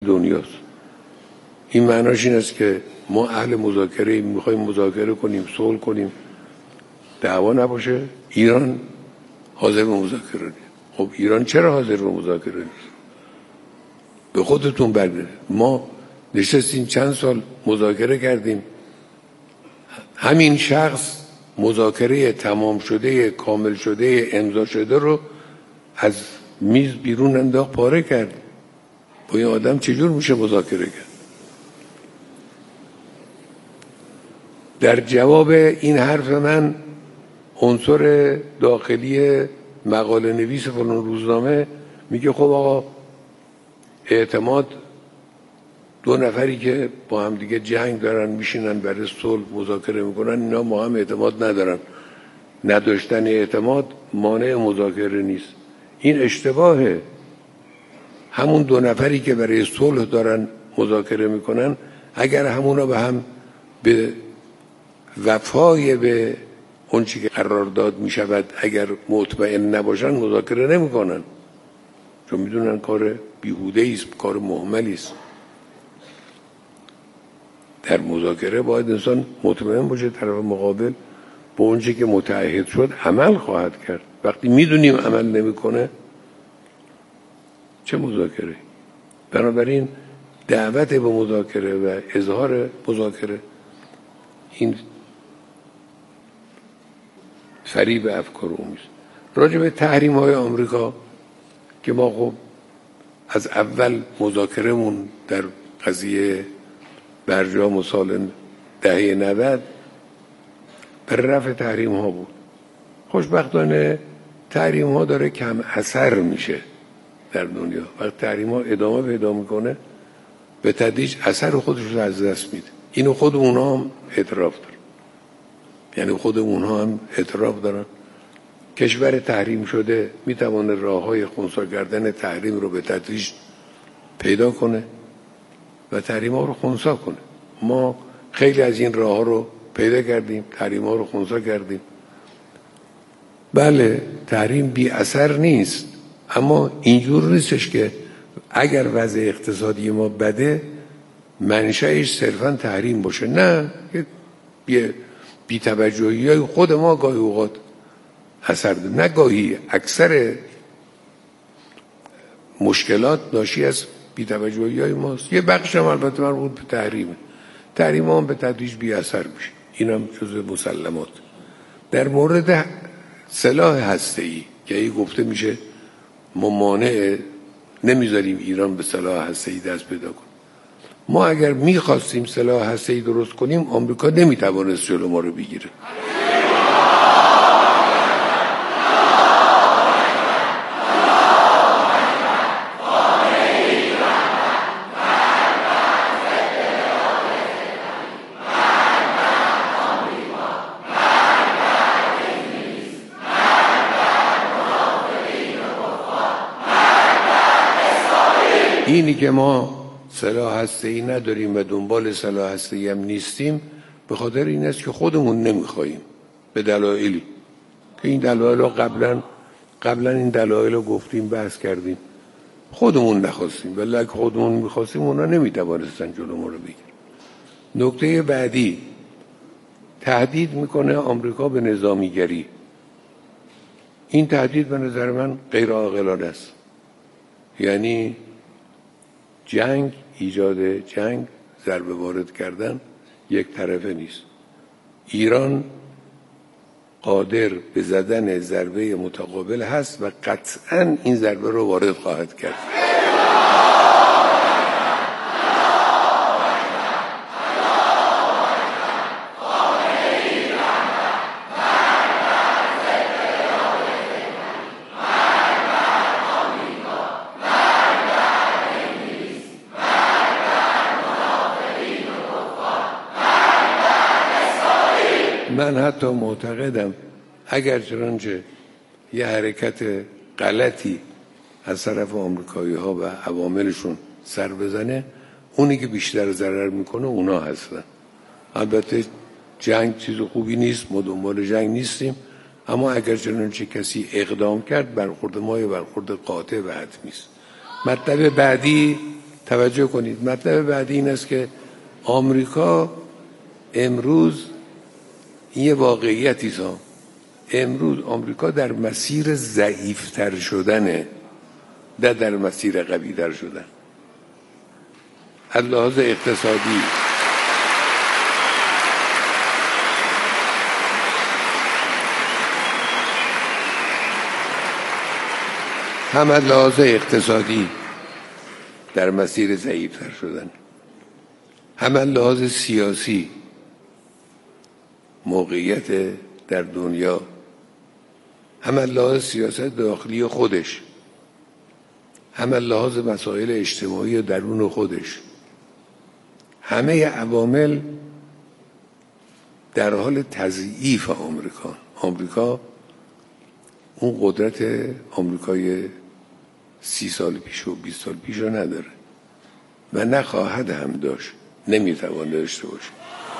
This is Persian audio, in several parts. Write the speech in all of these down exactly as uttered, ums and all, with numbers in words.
دنیاست. این معناش این است که ما اهل مذاکره میخوایم مذاکره کنیم، صلح کنیم، دعوا نباشه. ایران حاضر به مذاکره نیست. خب ایران چرا حاضر به مذاکره نیست؟ به خودتون برگردید. ما نشستیم چند سال مذاکره کردیم، همین شخص مذاکره تمام شده، کامل شده، امضا شده رو از میز بیرون انداخت، پاره کرد. با این آدم چجور میشه مذاکره کرد؟ در جواب این حرف من عنصر داخلی مقاله نویس فلان روزنامه میگه خب آقا اعتماد، دو نفری که با هم دیگه جنگ دارن میشینن برای صلح مذاکره میکنن، اینا ما هم اعتماد ندارن. نداشتن اعتماد مانع مذاکره نیست. این اشتباهه. همون دو نفری که برای صلح دارن مذاکره میکنن، اگر همونا به هم به وفای به اون چی که قرارداد میشود اگر مطمئن نباشن، مذاکره نمیکنن، چون میدونن کار بیهوده است، کار مهملی است. در مذاکره باید انسان مطمئن باشه طرف مقابل به اون چی که متعهد شد عمل خواهد کرد. وقتی میدونیم عمل نمیکنه، چه مذاکره؟ بنابراین دعوت به مذاکره و اظهار مذاکره این فریب افکار عمومی است. راجع به تحریم های آمریکا که ما خب از اول مذاکرهمون در قضیه برجام و سال دهه نود بر رفع تحریم ها بود. خوشبختانه تحریم ها داره کم اثر میشه در دنیا. وقتی تحریم ها ادامه پیدا میکنه، به تدریج اثر خودش رو از دست میده. اینو خود اونها هم اعتراف دارن. یعنی خود اونها هم اعتراف دارن. کشور تحریم شده میتونه راه های خنثی کردن تحریم رو به تدریج پیدا کنه و تحریم ها رو خنثی کنه. ما خیلی از این راه ها رو پیدا کردیم، تحریم ها رو خنثی کردیم. بله تحریم بی اثر نیست، اما اینجور نیستش که اگر وضع اقتصادی ما بده منشأش صرفا تحریم باشه. نه، یه بی توجهی های خود ما گاهی اوقات اثر ده. نه گاهی، اکثر مشکلات ناشی از بی توجهی های ماست. یه بخش هم البته مربوط به تحریمه. تحریم هم به تدریج بی اثر میشه. این هم جزء مسلمات. در مورد سلاح هسته‌ای که ای گفته میشه ما مانع نمیذاریم ایران به سلاح هسته‌ای دست پیدا کنه. ما اگر میخواستیم سلاح هسته‌ای درست کنیم، آمریکا نمیتوانست جلو ما رو بگیره. اینی که ما سلاح هسته‌ای نداریم و دنبال سلاح هسته‌ای هم نیستیم، به خاطر این است که خودمون نمیخوایم، به دلایلی که این دلایل رو قبلا قبلا این دلایل رو گفتیم، بحث کردیم. خودمون نخواستیم، ولی اگه خودمون میخواستیم اونا نمیتوانستن جلو ما رو بگیرن. نکته بعدی، تهدید میکنه آمریکا به نظامیگری. این تهدید به نظر من غیر عاقلانه است. یعنی جنگ، ایجاد جنگ، ضربه وارد کردن یک طرفه نیست. ایران قادر به زدن ضربه متقابل هست و قطعاً این ضربه رو وارد خواهد کرد. من حتی معتقدم اگر چنانچه یه حرکت غلطی از طرف آمریکایی ها و عواملشون سر بزنه، اونی که بیشتر ضرر میکنه اونا هستن. البته جنگ چیز خوبی نیست، ما دنبال جنگ نیستیم، اما اگر چنانچه کسی اقدام کرد، برخورد ما یه برخورد قاطع و حتمی است. مطلب بعدی توجه کنید. مطلب بعدی این است که آمریکا امروز یه واقعیتی است. امروز آمریکا در مسیر ضعیفتر شدنه، نه در مسیر قوی‌تر شدن. از لحاظ اقتصادی هم از لحاظ اقتصادی در مسیر ضعیفتر شدن، هم از لحاظ سیاسی موقعیت در دنیا، هم از لحاظ سیاست داخلی خودش، هم از لحاظ مسائل اجتماعی درون خودش، همه عوامل در حال تضعیف آمریکا. آمریکا اون قدرت آمریکای سی سال پیش و بیست سال پیش رو نداره و نخواهد هم داشت، نمیتوان داشته باشه.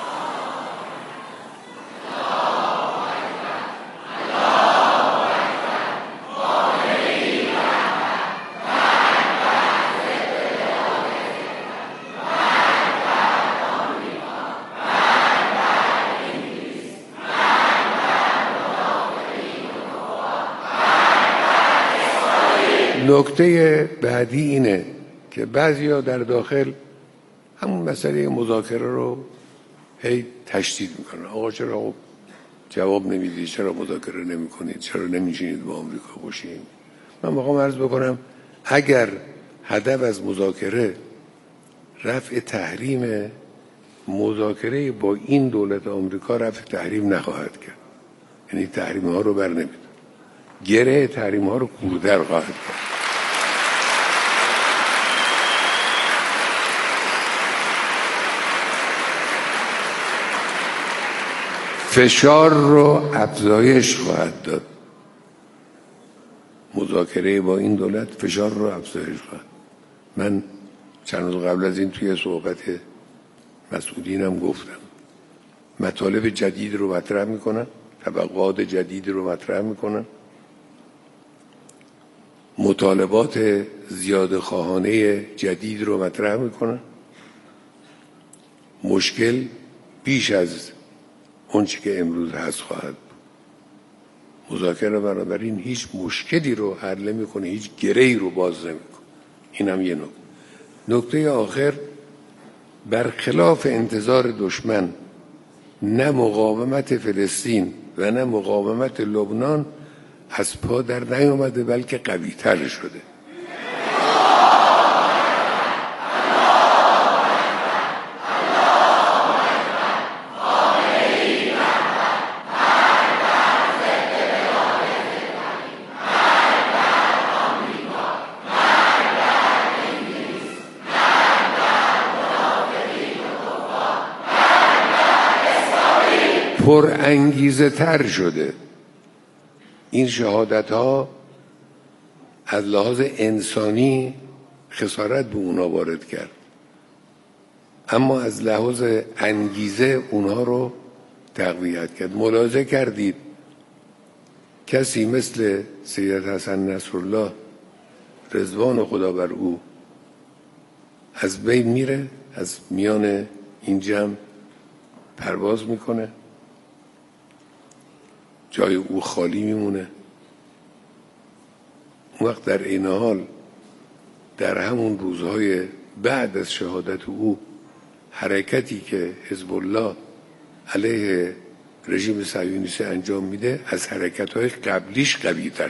نکته بعدی اینه که بعضیا در داخل همون مسئله مذاکره رو هی تشدید میکنن. آقا چرا جواب نمیدید؟ چرا مذاکره نمیکنید؟ چرا نمیشینید با آمریکا باشیم؟ من میخوام عرض بکنم اگر هدف از مذاکره رفع تحریم، مذاکره با این دولت آمریکا رفع تحریم نخواهد کرد. یعنی تحریم ها رو بر نمیده، گره تحریم ها رو کوردر خواهد کرد. فشار رو افزایش خواهد داد. مذاکره با این دولت فشار رو افزایش خواهد. من چند روز قبل از این توی صحبت مسئولینم گفتم مطالب جدید رو مطرح میکنن، طبقات جدید رو مطرح میکنن، مطالبات زیاده خواهانه جدید رو مطرح میکنن. مشکل بیش از اون چی که امروز هست خواهد بود. مذاکره بنابراین هیچ مشکلی رو حل نمیکنه، هیچ گره‌ای رو باز نمیکنه. این هم یه نکته. نکته آخر، برخلاف انتظار دشمن نه مقاومت فلسطین و نه مقاومت لبنان از پا در نیامده بلکه قوی تر شده. پر انگیزه تر شده. این شهادت ها از لحاظ انسانی خسارت به اونا وارد کرد، اما از لحاظ انگیزه اونها رو تقویت کرد. ملاحظه کردید کسی مثل سید حسن نصرالله رضوان خدا بر او از بین میره، از میان این جمع پرواز میکنه، جای او خالی میمونه. اون وقت در این حال در همون روزهای بعد از شهادت او حرکتی که حزب الله علیه رژیم صهیونیستی انجام میده از حرکت‌های قبلیش قوی‌تره.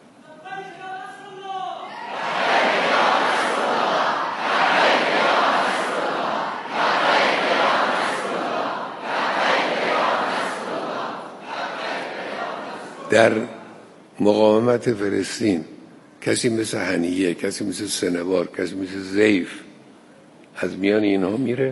در مقاومت فلسطین کسی مثل هنیه، کسی مثل سنوار، کسی مثل زیف از میان اینها میره.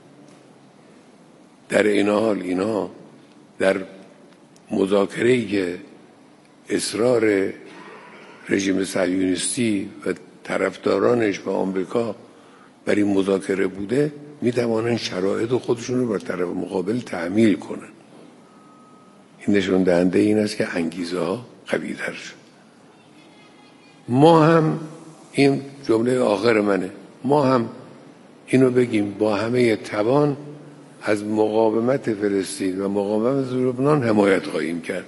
در این حال اینها در مذاکره‌ای که اصرار رژیم صهیونیستی و طرفدارانش و آمریکا بر این مذاکره بوده میتوانن شرایط خودشون رو بر طرف مقابل تحمیل کنن. این نشون دهنده این است که انگیزه ها قوی‌تر شد. ما هم، این جمله آخر منه، ما هم اینو بگیم با همه توان از مقاومت فلسطین و مقاومت لبنان حمایت خواهیم کرد.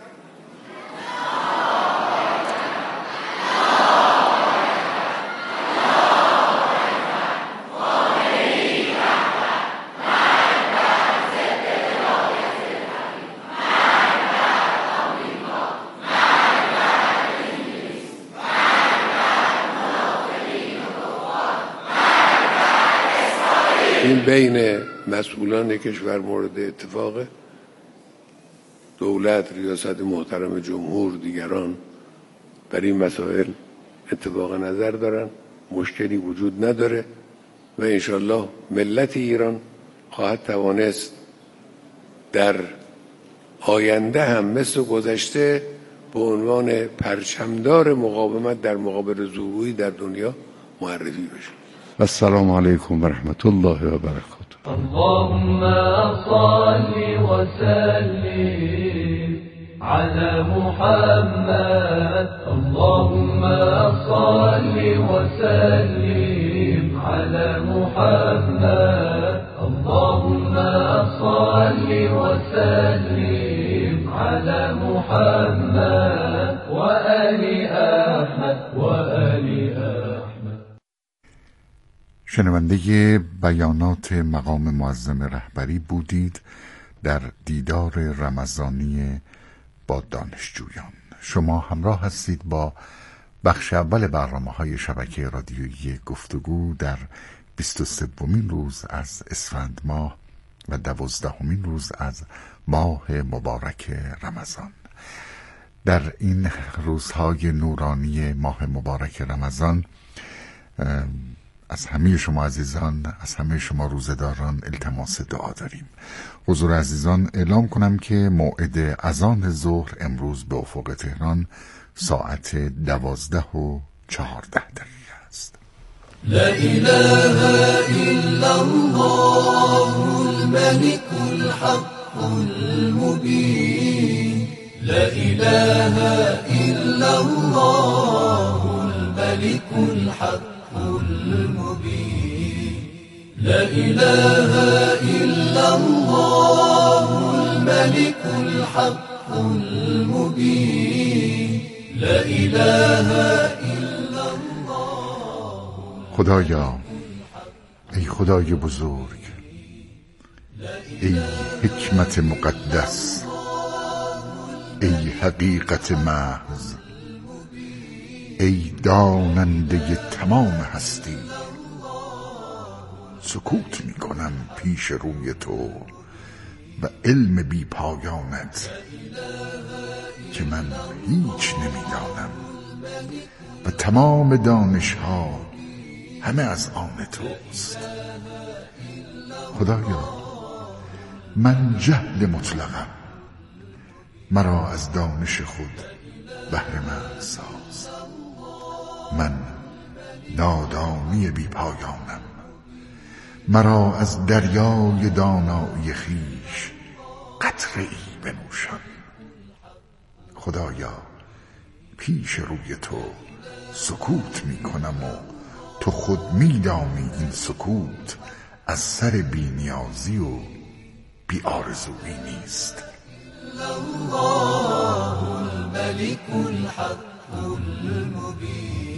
این بین مسئولان کشور مورد اتفاق، دولت، ریاست محترم جمهور، دیگران در این مسائل اتفاق نظر دارن، مشکلی وجود نداره و انشالله ملت ایران خواهد توانست در آینده هم مثل گذشته به عنوان پرچمدار مقاومت در مقابل زورگویی در دنیا معرفی بشه. السلام علیکم و رحمت الله و برکاته. اللهم صل وسلم على محمد. اللهم صل وسلم على محمد. اللهم صل وسلم على محمد وآل أحمد وآل أحمد. شنونده بیانات مقام معظم رهبری بودید در دیدار رمضانی با دانشجویان. شما همراه هستید با بخش اول برنامه‌های شبکه رادیویی گفتگو در بیست و سومین روز از اسفند ماه و دوازدهمین روز از ماه مبارک رمضان. در این روزهای نورانی ماه مبارک رمضان از همه شما عزیزان، از همه شما روزداران التماس دعا داریم. حضور عزیزان اعلام کنم که موعد اذان ظهر امروز به افق تهران ساعت دوازده و چهارده دقیقه است. لا اله الا الله الملك الحق المبين. لا اله الا الله الملك الحق المبين. لا إله إلا الله الملك الحق المبين. لا إله إلا الله. خدایا، ای خدای بزرگ، ای حکمت مقدس، ای حقیقت محض، ای داننده تمام هستی، سکوت می کنم پیش روی تو و علم بی پایانت که من هیچ نمی دانم و تمام دانش ها همه از آن توست. خدایا، من جهل مطلقم، مرا از دانش خود بهره مند ساز. من نادانی بی پایانم، مرا از دریای دانایی خویش قطره ای بنوشان. خدایا، پیش روی تو سکوت می کنم و تو خود می دانی این سکوت از سر بی نیازی و بی آرزویی نیست. الله الملك الحق المبين.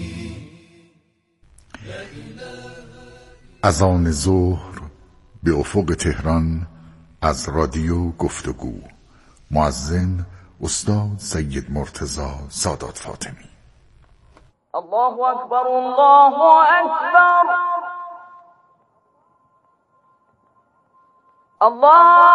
اذان ظهر به افق تهران از رادیو گفتگو. مؤذن استاد سید مرتضی سادات فاطمی. الله اکبر، الله اکبر، الله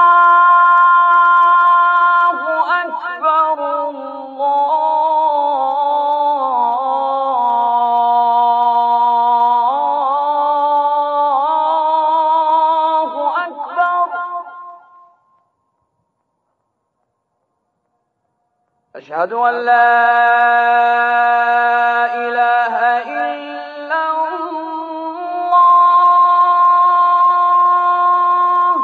أشهد أن لا إله إلا الله.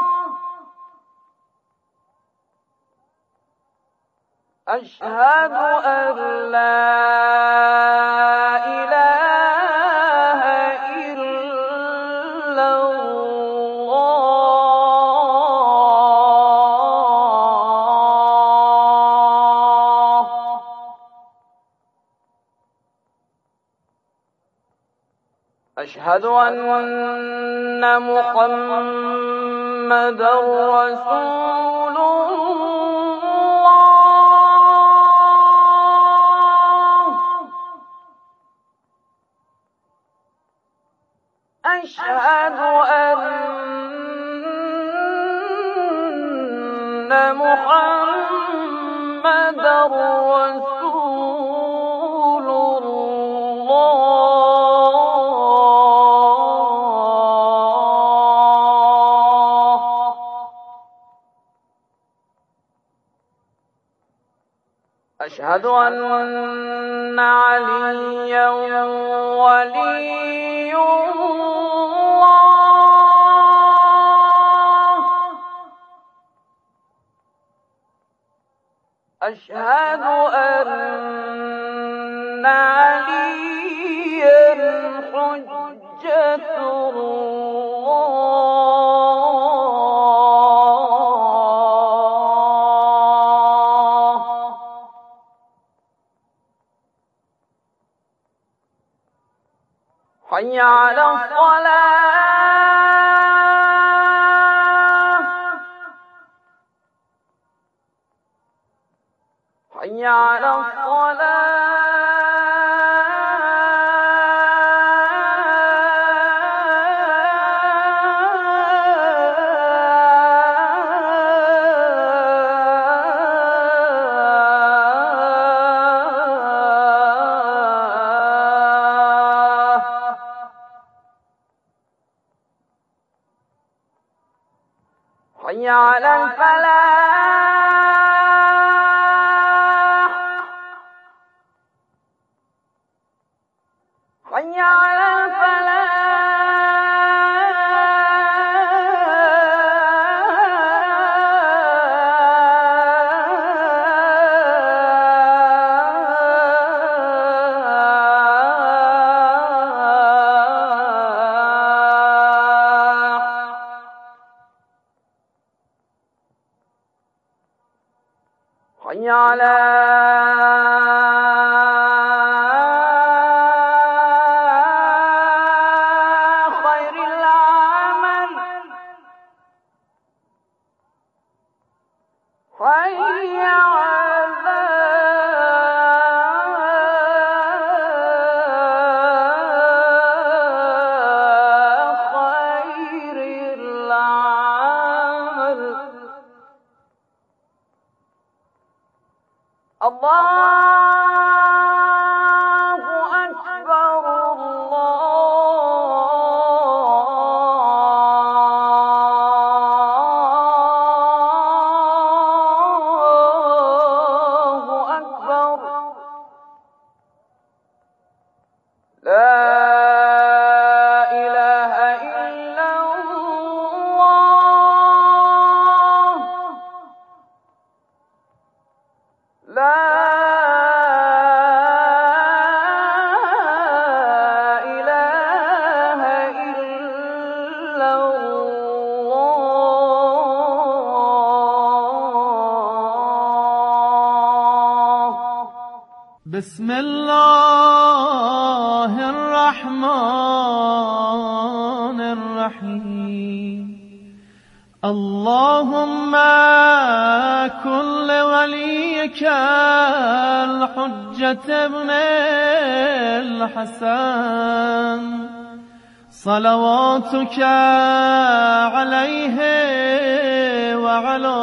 أشهد أن لا إله إلا إلا الله أشهد أن محمدا رسول الله أشهد أن محمدا رسول الله أشهد أن عليا ولي الله أشهد أن عليا حجة حي على الصلاة حي على حي على الفلاح حي على حي على خير العمل حي على خير العمل الله أكبر الله أكبر لا إله إلا الله لا إله إلا الله بسم الله الرحمن الرحيم اللهم كن لوليك الحجة ابن الحسن صلواتك عليه وعلى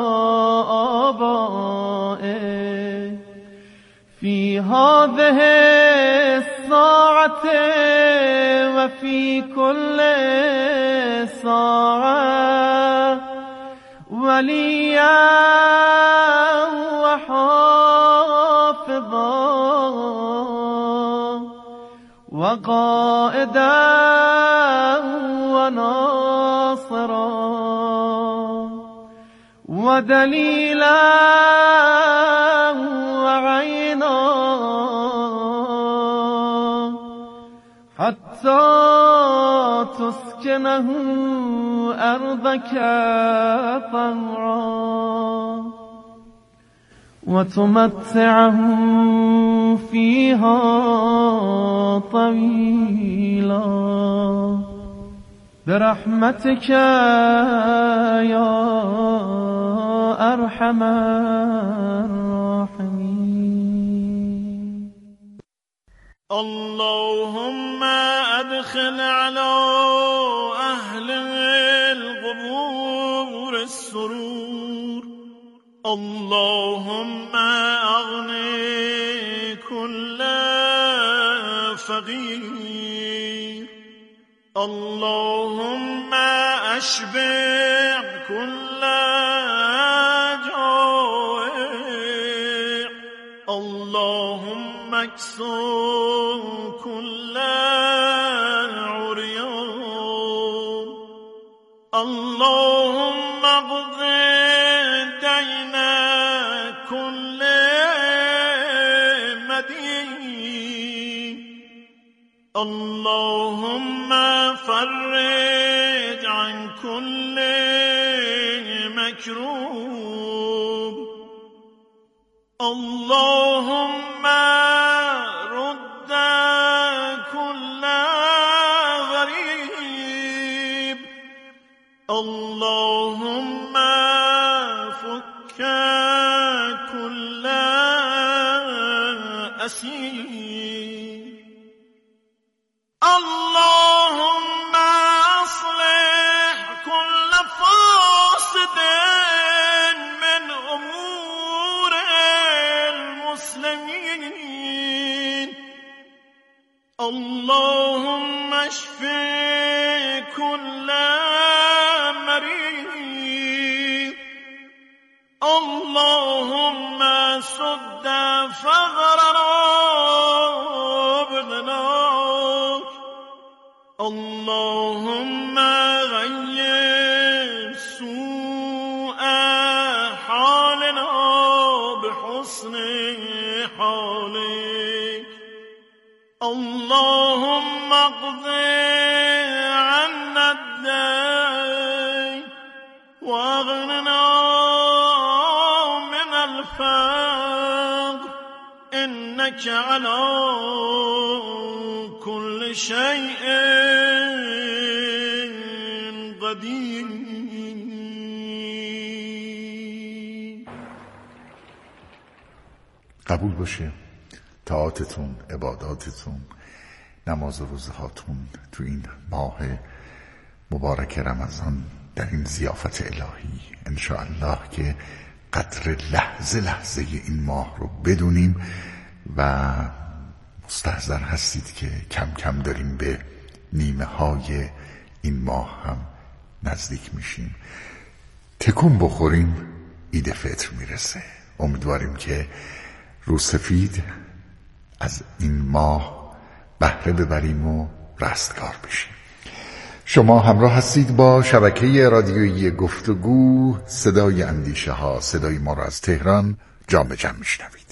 آبائه في هذه الساعة وفي كل ساعة وليا وحافظا وقائدا وناصرا ودليلا وعينا حتى تسكن وتسكنه أرضك طوعا وتمتعه فيها طويلا برحمتك يا أرحم الراحمين. اللهم أدخل على أهل القبور السرور. اللهم أغني كل فقير. اللهم أشبع كل جائع. اللهم اكسو كل عريان. اللهم اقض دين كل مدين. اللهم فرج عن كل مكروب. اللهم رد كل غريب. اللهم فك كل أسير. اللهم أصلح كل فاسد من أمور المسلمين. اللهم اشف كل مريض. اللهم سد فقرنا بغناك. اللهم غير سوء حالنا بحسن حالك. اللهم اقض عنا الدين واغننا من الفقر إنك على كل شيء قدیر. قبول باشه طاعاتتون، عباداتتون، نماز و روزهاتون تو این ماه مبارک رمضان در این ضیافت الهی انشاءالله که قدر لحظه لحظه این ماه رو بدونیم و مستحضر هستید که کم کم داریم به نیمه های این ماه هم نزدیک میشیم. تکون بخوریم عید فطر میرسه. امیدواریم که روسفید از این ماه بهره ببریم و رستگار بشیم. شما همراه هستید با شبکه رادیویی گفتگو صدای اندیشه ها. صدای ما را از تهران جام جم میشنوید.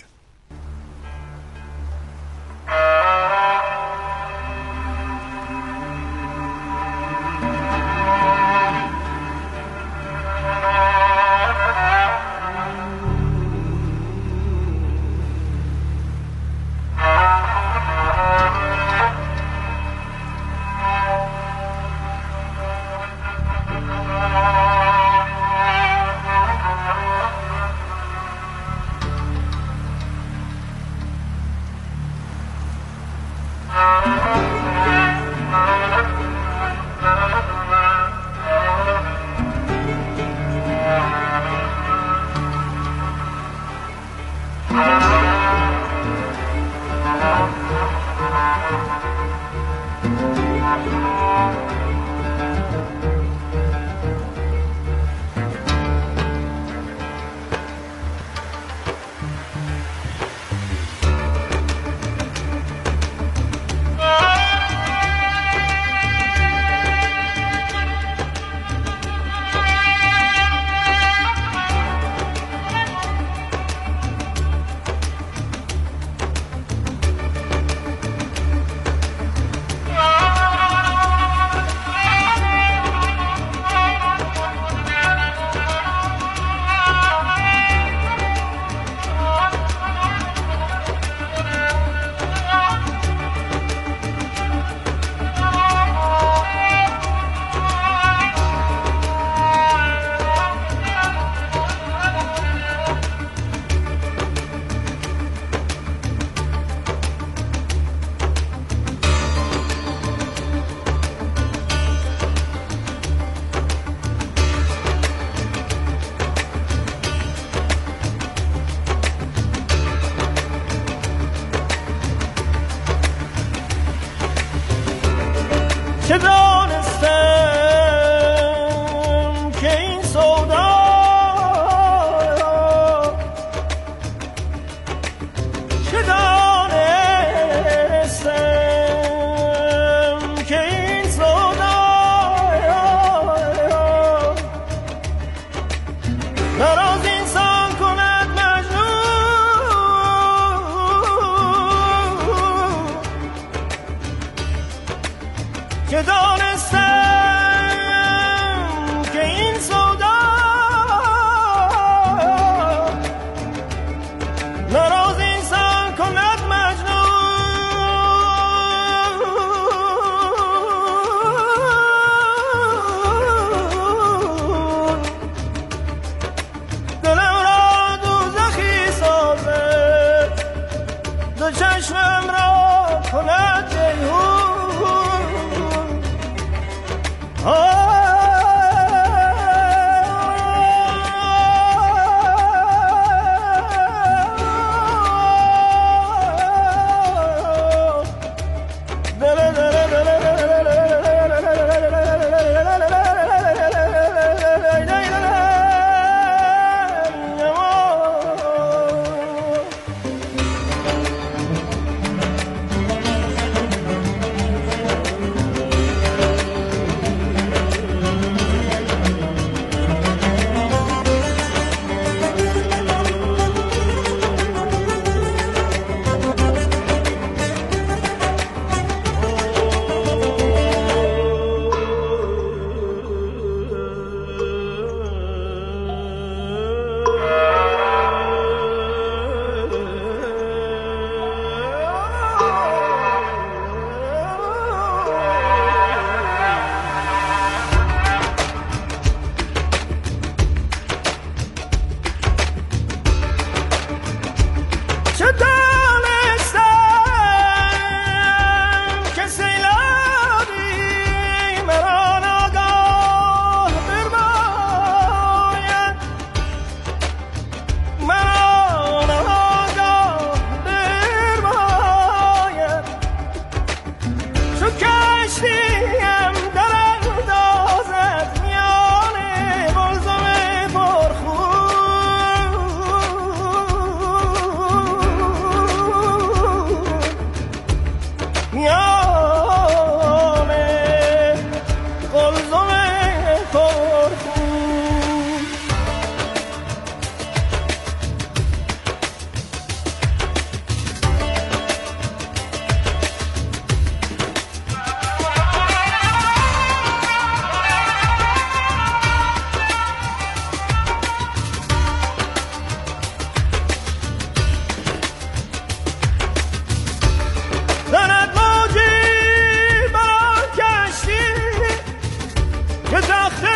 که تخت